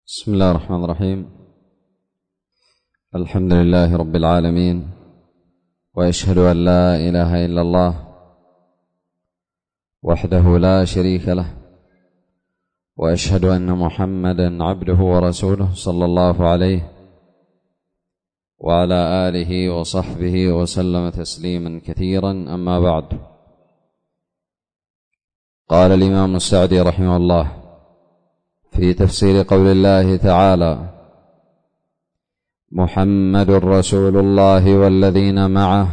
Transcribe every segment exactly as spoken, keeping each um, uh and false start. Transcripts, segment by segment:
بسم الله الرحمن الرحيم. الحمد لله رب العالمين، وأشهد أن لا إله إلا الله وحده لا شريك له، وأشهد أن محمدا عبده ورسوله صلى الله عليه وعلى آله وصحبه وسلم تسليما كثيرا. أما بعد، قال الإمام السعدي رحمه الله في تفسير قول الله تعالى: محمد رسول الله والذين معه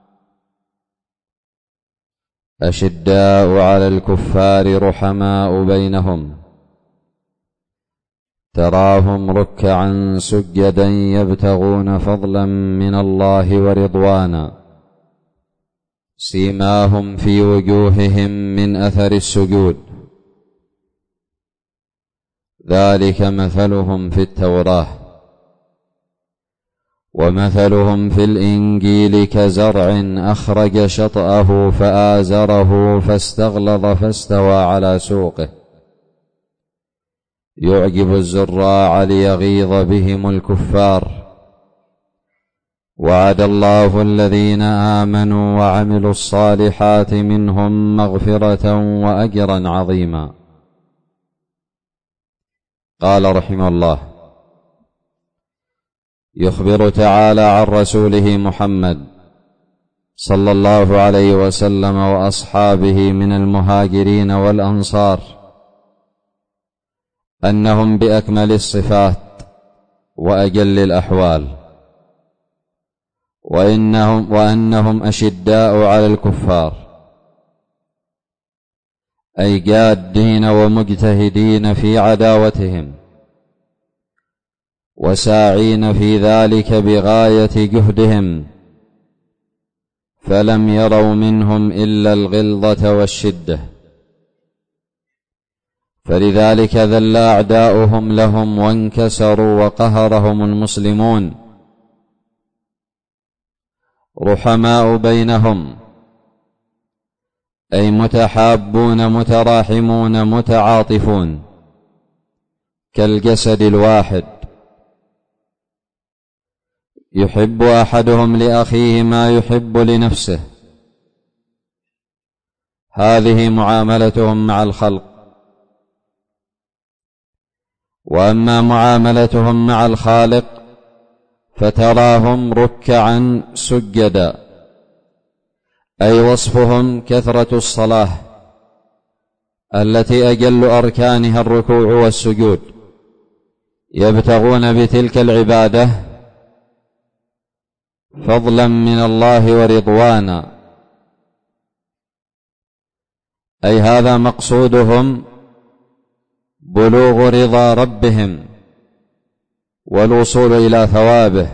أشداء على الكفار رحماء بينهم تراهم ركعا سجدا يبتغون فضلا من الله ورضوانا سيماهم في وجوههم من أثر السجود ذلك مثلهم في التوراة ومثلهم في الإنجيل كزرع أخرج شطأه فآزره فاستغلظ فاستوى على سوقه يعجب الزراع ليغيظ بهم الكفار. وعد الله الذين آمنوا وعملوا الصالحات منهم مغفرة وأجرا عظيما. قال رحمه الله: يخبر تعالى عن رسوله محمد صلى الله عليه وسلم وأصحابه من المهاجرين والأنصار أنهم بأكمل الصفات وأجل الأحوال، وإنهم وأنهم أشداء على الكفار، أي جادين ومجتهدين في عداوتهم وساعين في ذلك بغاية جهدهم، فلم يروا منهم إلا الغلظة والشدة، فلذلك ذل أعداؤهم لهم وانكسروا وقهرهم المسلمون. رحماء بينهم، أي متحابون متراحمون متعاطفون كالجسد الواحد، يحب أحدهم لأخيه ما يحب لنفسه. هذه معاملتهم مع الخلق. وأما معاملتهم مع الخالق فتراهم ركعا سجدا، أي وصفهم كثرة الصلاة التي أجل أركانها الركوع والسجود، يبتغون بتلك العبادة فضلا من الله ورضوانا، أي هذا مقصودهم بلوغ رضا ربهم والوصول إلى ثوابه.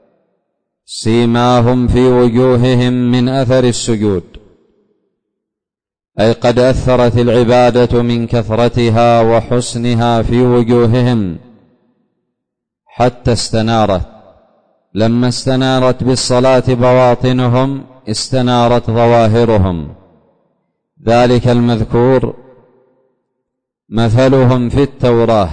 سيماهم في وجوههم من أثر السجود، أي قد أثرت العبادة من كثرتها وحسنها في وجوههم حتى استنارت. لما استنارت بالصلاة بواطنهم استنارت ظواهرهم. ذلك المذكور مثلهم في التوراة،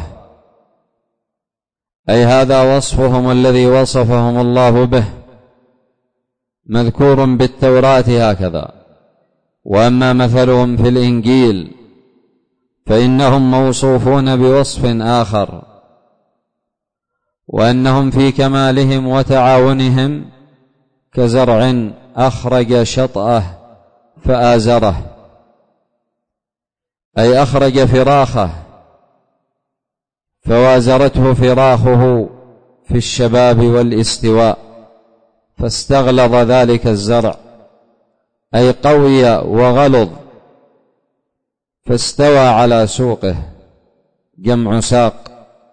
أي هذا وصفهم الذي وصفهم الله به مذكور بالتوراة هكذا. وأما مثلهم في الإنجيل فإنهم موصوفون بوصف آخر، وأنهم في كمالهم وتعاونهم كزرع أخرج شطأه فآزره، أي أخرج فراخه فوازرته فراخه في الشباب والاستواء، فاستغلظ ذلك الزرع، أي قوي وغلظ، فاستوى على سوقه، جمع ساق.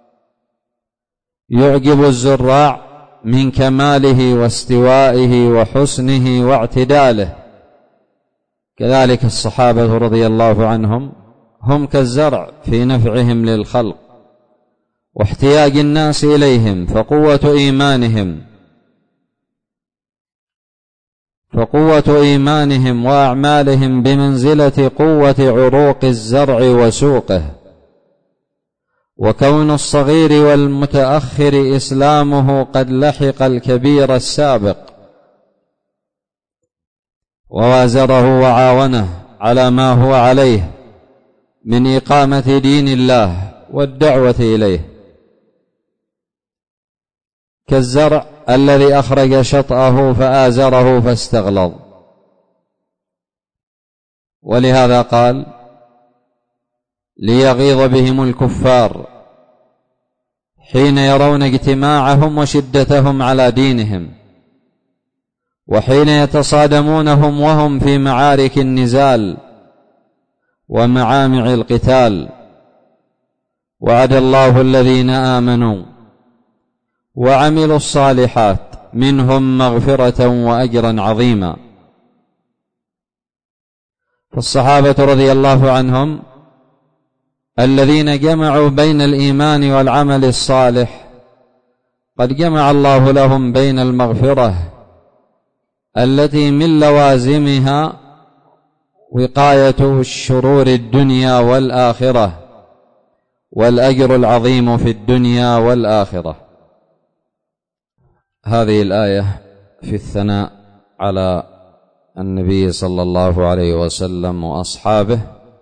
يعجب الزراع من كماله واستوائه وحسنه واعتداله. كذلك الصحابة رضي الله عنهم هم كالزرع في نفعهم للخلق واحتياج الناس إليهم، فقوة إيمانهم فقوة إيمانهم وأعمالهم بمنزلة قوة عروق الزرع وسوقه، وكون الصغير والمتأخر إسلامه قد لحق الكبير السابق ووازره وعاونه على ما هو عليه من إقامة دين الله والدعوة إليه، كالزرع الذي أخرج شطأه فآزره فاستغلظ. ولهذا قال: ليغيظ بهم الكفار حين يرون اجتماعهم وشدتهم على دينهم، وحين يتصادمونهم وهم في معارك النزال ومعامع القتال. وعد الله الذين آمنوا وعملوا الصالحات منهم مغفرة وأجرا عظيما. فالصحابة رضي الله عنهم الذين جمعوا بين الإيمان والعمل الصالح قد جمع الله لهم بين المغفرة التي من لوازمها وقاية الشرور الدنيا والآخرة والأجر العظيم في الدنيا والآخرة. هذه الآية في الثناء على النبي صلى الله عليه وسلم وأصحابه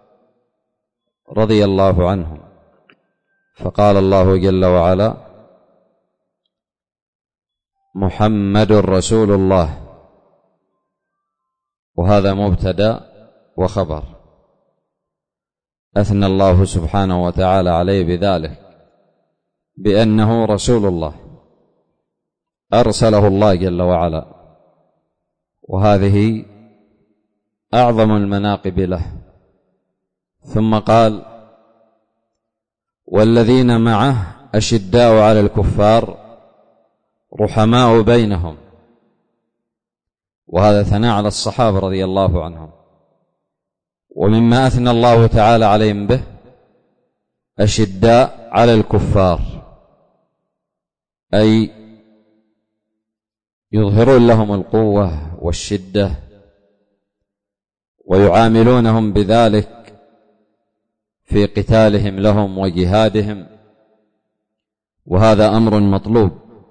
رضي الله عنهم. فقال الله جل وعلا: محمد رسول الله، وهذا مبتدأ وخبر، أثنى الله سبحانه وتعالى عليه بذلك بأنه رسول الله أرسله الله جل وعلا، وهذه أعظم المناقب له. ثم قال: والذين معه أشداء على الكفار رحماء بينهم، وهذا ثناء على الصحابة رضي الله عنهم. ومما أثنى الله تعالى عليهم به أشداء على الكفار، أي يظهرون لهم القوة والشدة ويعاملونهم بذلك في قتالهم لهم وجهادهم، وهذا أمر مطلوب.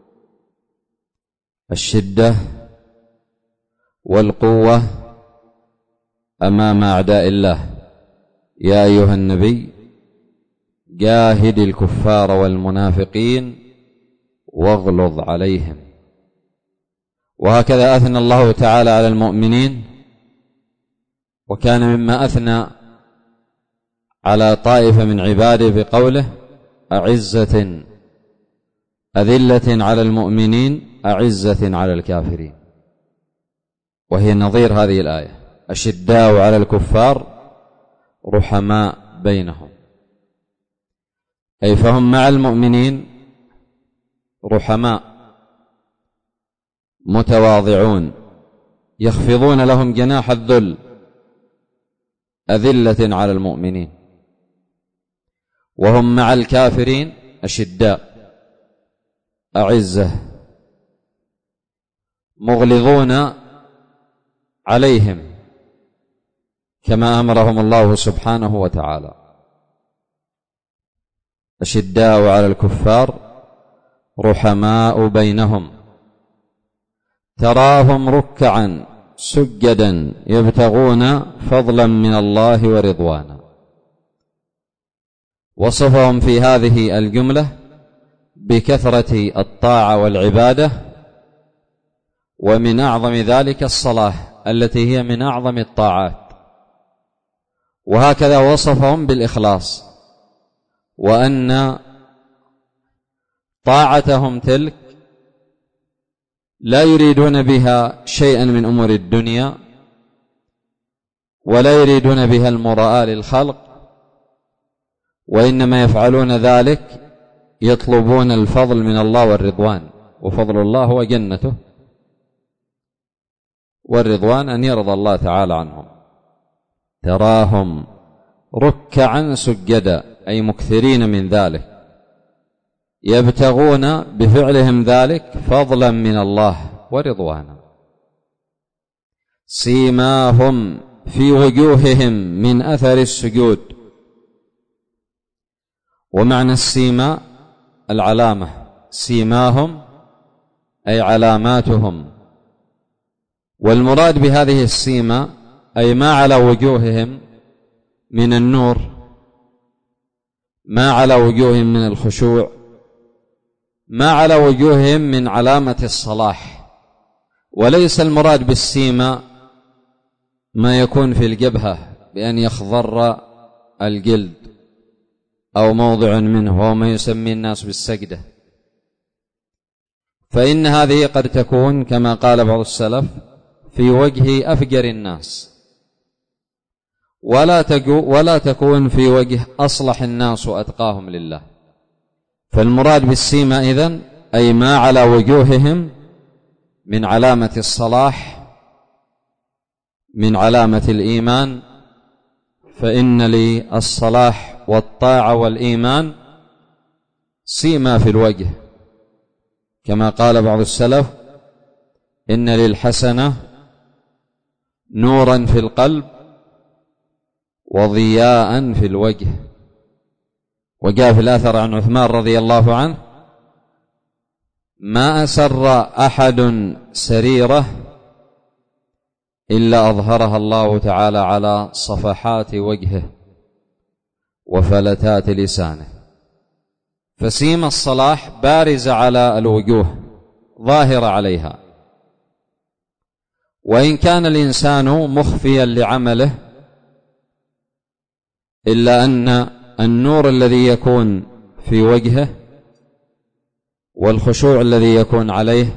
الشدة والقوة أمام أعداء الله. يا أيها النبي جاهد الكفار والمنافقين واغلظ عليهم. وهكذا أثنى الله تعالى على المؤمنين، وكان مما أثنى على طائفة من عباده بقوله: أعزة أذلة على المؤمنين أعزة على الكافرين، وهي نظير هذه الآية: أشداء على الكفار رحماء بينهم، أي فهم مع المؤمنين رحماء متواضعون يخفضون لهم جناح الذل، أذلة على المؤمنين. وهم مع الكافرين أشداء أعزة مغلظون عليهم كما أمرهم الله سبحانه وتعالى. أشداء على الكفار رحماء بينهم تراهم ركعا سجدا يبتغون فضلا من الله ورضوانا. وصفهم في هذه الجملة بكثرة الطاعة والعبادة، ومن أعظم ذلك الصلاة التي هي من أعظم الطاعات. وهكذا وصفهم بالإخلاص، وأن طاعتهم تلك لا يريدون بها شيئا من أمور الدنيا، ولا يريدون بها المراءة للخلق، وإنما يفعلون ذلك يطلبون الفضل من الله والرضوان. وفضل الله هو جنته، والرضوان أن يرضى الله تعالى عنهم. تراهم ركعا سجدا، أي مكثرين من ذلك، يبتغون بفعلهم ذلك فضلا من الله ورضوانا. سيماهم في وجوههم من أثر السجود. ومعنى السيما العلامة، سيماهم أي علاماتهم، والمراد بهذه السيما أي ما على وجوههم من النور، ما على وجوههم من الخشوع، ما على وجوههم من علامة الصلاح. وليس المراد بالسيما ما يكون في الجبهة بأن يخضر الجلد أو موضع منه، وهو ما يسمي الناس بالسجدة، فإن هذه قد تكون كما قال بعض السلف في وجه أفجر الناس، ولا ولا تكون في وجه أصلح الناس وأتقاهم لله. فالمراد بالسيما إذن أي ما على وجوههم من علامة الصلاح، من علامة الإيمان، فإن للصلاح والطاعة والإيمان سيما في الوجه، كما قال بعض السلف إن للحسنة نورا في القلب وضياء في الوجه. وجاء في الأثر عن عثمان رضي الله عنه ما أسر أحد سريرة إلا أظهرها الله تعالى على صفحات وجهه وفلتات لسانه. فسيم الصلاح بارزة على الوجوه، ظاهرة عليها، وإن كان الإنسان مخفيا لعمله إلا أن النور الذي يكون في وجهه والخشوع الذي يكون عليه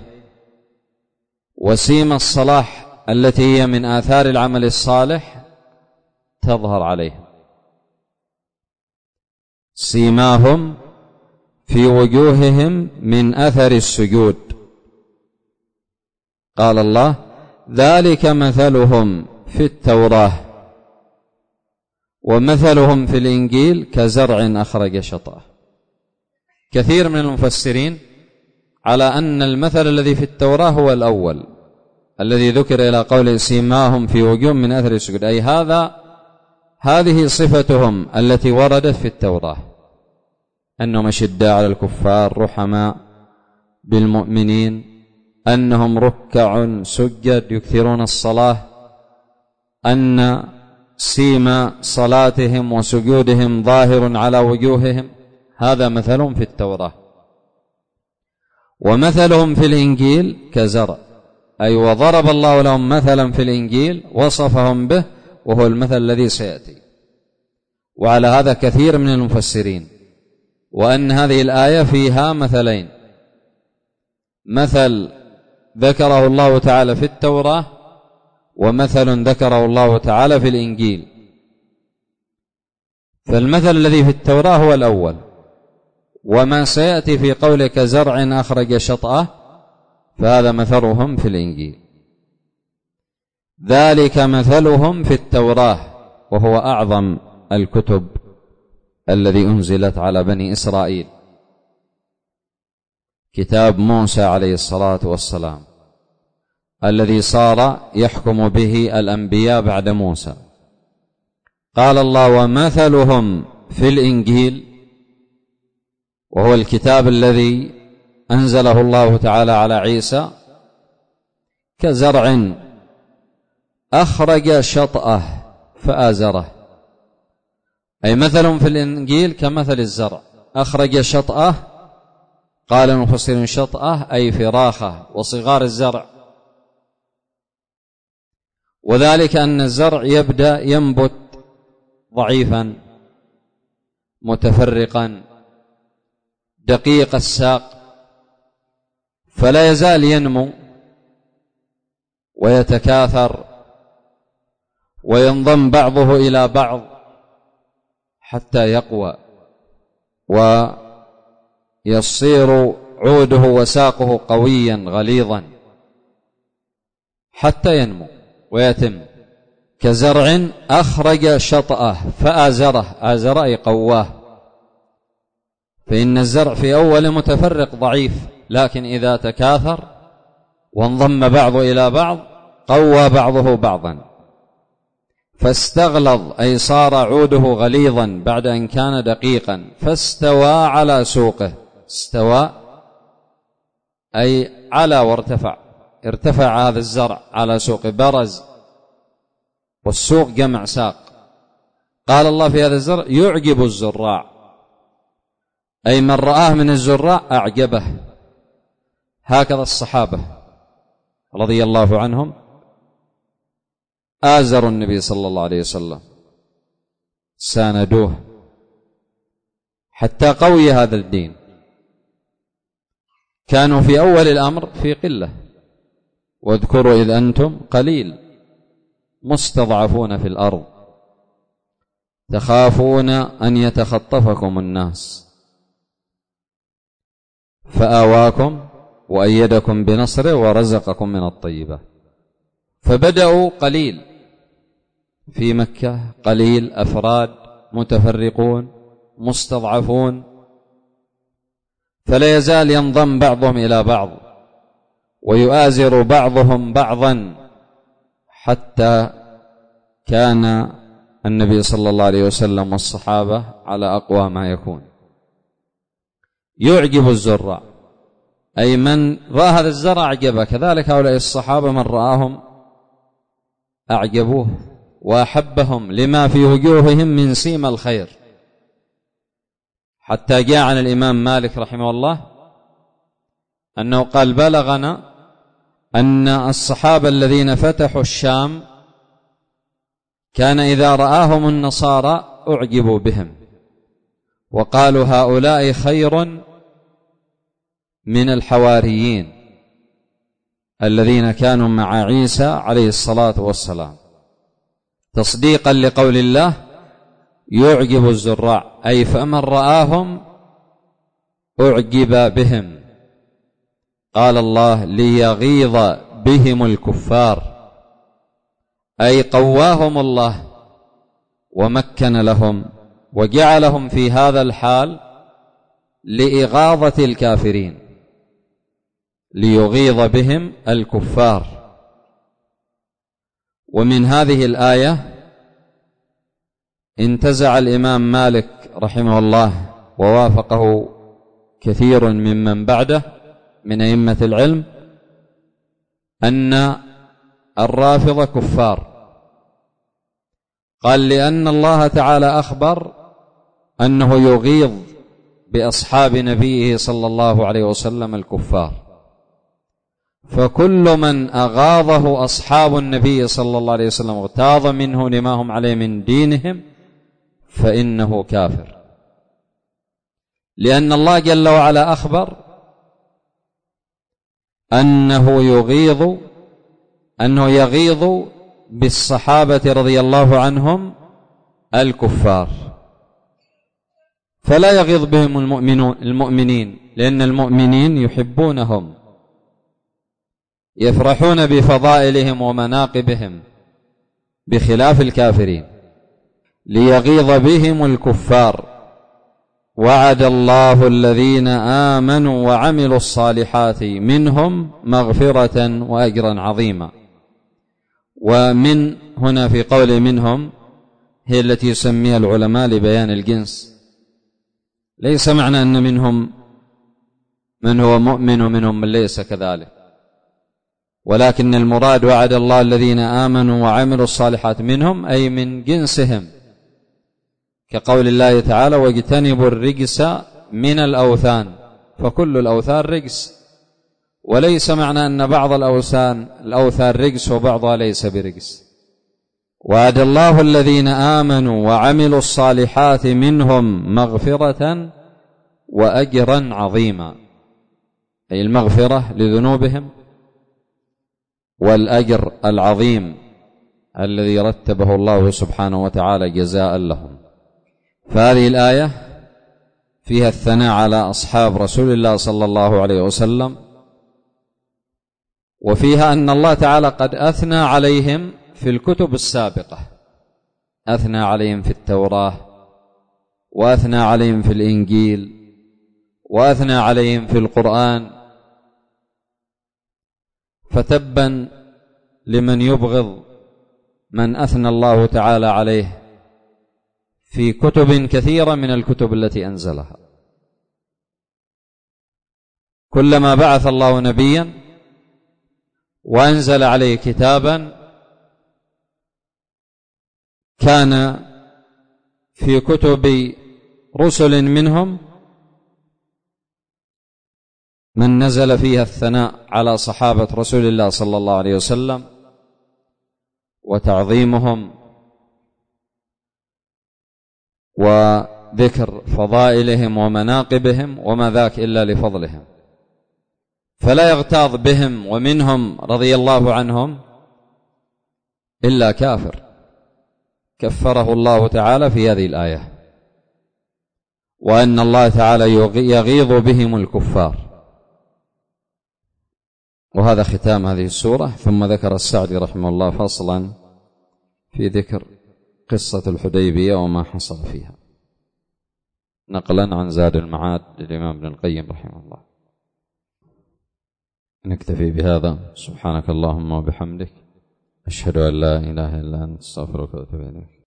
وسيم الصلاح التي هي من آثار العمل الصالح تظهر عليه. سيماهم في وجوههم من أثر السجود. قال الله ذلك مثلهم في التوراة ومثلهم في الإنجيل كزرع أخرج شطأه. كثير من المفسرين على أن المثل الذي في التوراة هو الأول الذي ذكر إلى قول سيماهم في وجوههم من أثر السجود، أي هذا هذه صفتهم التي وردت في التوراة، أنهم أشداء على الكفار رحماء بالمؤمنين، أنهم ركع سجد يكثرون الصلاة، أن سيما صلاتهم وسجودهم ظاهر على وجوههم. هذا مثلهم في التوراة. ومثلهم في الإنجيل كزرع، أي وضرب الله لهم مثلا في الإنجيل وصفهم به، وهو المثل الذي سيأتي. وعلى هذا كثير من المفسرين، وأن هذه الآية فيها مثلين، مثل ذكره الله تعالى في التوراة ومثل ذكره الله تعالى في الإنجيل. فالمثل الذي في التوراة هو الأول، وما سيأتي في قولك زرع أخرج شطأه فهذا مثلهم في الإنجيل. ذلك مثلهم في التوراة، وهو أعظم الكتب الذي أنزلت على بني إسرائيل، كتاب موسى عليه الصلاة والسلام الذي صار يحكم به الأنبياء بعد موسى. قال الله ومثلهم في الإنجيل، وهو الكتاب الذي أنزله الله تعالى على عيسى، كزرع أخرج شطأه فآزره، أي مثلهم في الإنجيل كمثل الزرع أخرج شطأه. قال المفسرون شطأه أي فراخه وصغار الزرع، وذلك أن الزرع يبدأ ينبت ضعيفا متفرقا دقيق الساق، فلا يزال ينمو ويتكاثر وينضم بعضه إلى بعض حتى يقوى ويصير عوده وساقه قويا غليظا حتى ينمو ويتم. كزرع أخرج شطأه فآزره، آزر أي قواه. فإن الزرع في أول متفرق ضعيف، لكن إذا تكاثر وانضم بعضه إلى بعض قوى بعضه بعضا. فاستغلظ أي صار عوده غليظا بعد أن كان دقيقا، فاستوى على سوقه. استوى أي على وارتفع، ارتفع هذا الزرع على سوقه، برز، والسوق جمع ساق. قال الله في هذا الزرع يعجب الزراع، أي من رآه من الزراع أعجبه. هكذا الصحابة رضي الله عنهم آزروا النبي صلى الله عليه وسلم، ساندوه حتى قوي هذا الدين. كانوا في أول الأمر في قلة، واذكروا إذ أنتم قليل مستضعفون في الأرض تخافون أن يتخطفكم الناس فآواكم وأيدكم بنصره ورزقكم من الطيبات. فبدأوا قليل في مكة، قليل، أفراد متفرقون مستضعفون، فلا يزال ينضم بعضهم إلى بعض ويؤازر بعضهم بعضا، حتى كان النبي صلى الله عليه وسلم والصحابة على أقوى ما يكون. يعجب الزراع أي من رأى هذا الزرع أعجبه، كذلك هؤلاء الصحابة من رآهم أعجبوه وأحبهم لما في وجوههم من سيم الخير، حتى جاء عن الإمام مالك رحمه الله أنه قال بلغنا أن الصحابة الذين فتحوا الشام كان إذا رآهم النصارى أعجبوا بهم وقالوا هؤلاء خير من الحواريين الذين كانوا مع عيسى عليه الصلاة والسلام، تصديقا لقول الله يعجب الزراع، أي فمن رآهم أعجب بهم. قال الله ليغيظ بهم الكفار، أي قواهم الله ومكن لهم وجعلهم في هذا الحال لإغاظة الكافرين، ليغيظ بهم الكفار. ومن هذه الآية انتزع الإمام مالك رحمه الله ووافقه كثير ممن بعده من أئمة العلم أن الرافضة كفار. قال لأن الله تعالى أخبر أنه يغيظ بأصحاب نبيه صلى الله عليه وسلم الكفار، فكل من أغاظه أصحاب النبي صلى الله عليه وسلم واغتاظ منه لما هم عليه من دينهم فإنه كافر، لأن الله جل وعلا أخبر أنه يغيظ أنه يغيظ بالصحابة رضي الله عنهم الكفار، فلا يغيظ بهم المؤمنون المؤمنين لأن المؤمنين يحبونهم، يفرحون بفضائلهم ومناقبهم بخلاف الكافرين. ليغيظ بهم الكفار. وعد الله الذين آمنوا وعملوا الصالحات منهم مغفرة وأجرا عظيما. ومن هنا في قول منهم هي التي يسميها العلماء لبيان الجنس، ليس معنى أن منهم من هو مؤمن ومنهم من ليس كذلك، ولكن المراد وعد الله الذين آمنوا وعملوا الصالحات منهم أي من جنسهم، كقول الله تعالى واجتنبوا الرجس من الأوثان، فكل الأوثان رجس، وليس معنى أن بعض الأوثان الأوثان رجس وبعضها ليس برجس. وعد الله الذين آمنوا وعملوا الصالحات منهم مغفرة وأجرا عظيما، أي المغفرة لذنوبهم والأجر العظيم الذي رتبه الله سبحانه وتعالى جزاء لهم. فهذه الآية فيها الثناء على أصحاب رسول الله صلى الله عليه وسلم، وفيها أن الله تعالى قد أثنى عليهم في الكتب السابقة، أثنى عليهم في التوراة وأثنى عليهم في الإنجيل وأثنى عليهم في القرآن. فتبا لمن يبغض من أثنى الله تعالى عليه في كتب كثيرة من الكتب التي أنزلها. كلما بعث الله نبيا وأنزل عليه كتابا كان في كتب رسل منهم من نزل فيها الثناء على صحابة رسول الله صلى الله عليه وسلم وتعظيمهم وذكر فضائلهم ومناقبهم، وما ذاك إلا لفضلهم، فلا يغتاظ بهم ومنهم رضي الله عنهم إلا كافر كفره الله تعالى في هذه الآية، وأن الله تعالى يغيظ بهم الكفار. وهذا ختام هذه السورة. ثم ذكر السعدي رحمه الله فصلا في ذكر قصة الحديبية وما حصل فيها، نقلا عن زاد المعاد للإمام ابن القيم رحمه الله. نكتفي بهذا. سبحانك اللهم وبحمدك، أشهد أن لا إله إلا أنت، أستغفرك وأتوب إليك.